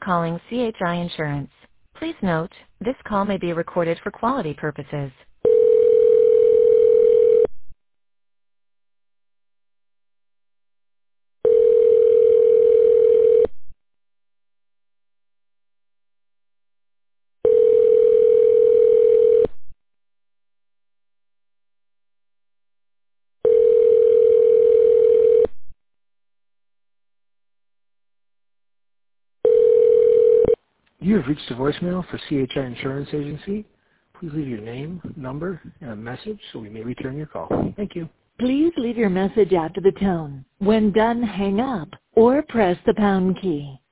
calling CHI Insurance. Please note, this call may be recorded for quality purposes. You have reached the voicemail for CHI Insurance Agency. Please leave your name, number, and a message so we may return your call. Thank you. Please leave your message after the tone. When done, hang up or press the pound key.